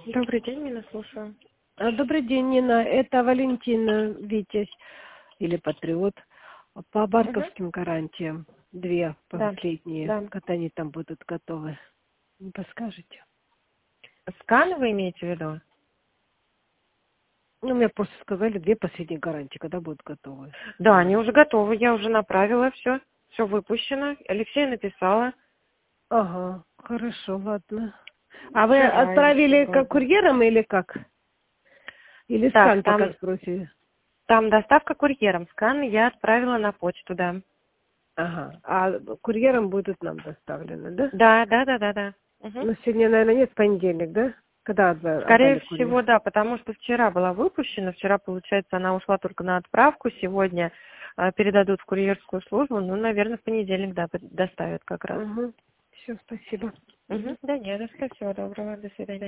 Добрый день, Нина, слушаю. Добрый день, Нина. Это Валентина Витязь или Патриот. По Мгм. банковским гарантиям. Две Да, последние. да. Когда они там будут готовы. Не подскажете? Скан вы имеете в виду? Ну, мне просто сказали, две последние гарантии, когда будут готовы. Да, они уже готовы, я уже направила все выпущено. Алексей написала. Ага, хорошо, ладно. А вы Вчера или отправили как сегодня. курьером или как? Или Так, скан пока там сбросили? доставка курьером. Скан я отправила на почту, да. Ага. А курьером будут нам доставлены, да? Да. Мгм. Ну, сегодня, наверное, нет, понедельник, да? Когда Скорее отдали курьер? всего, да, потому что вчера была выпущена, вчера, получается, она ушла только на отправку, сегодня передадут в курьерскую службу, ну, наверное, в понедельник, да, доставят как раз. Угу. Все, спасибо. Мгм. Да, не за что, всего доброго, до свидания.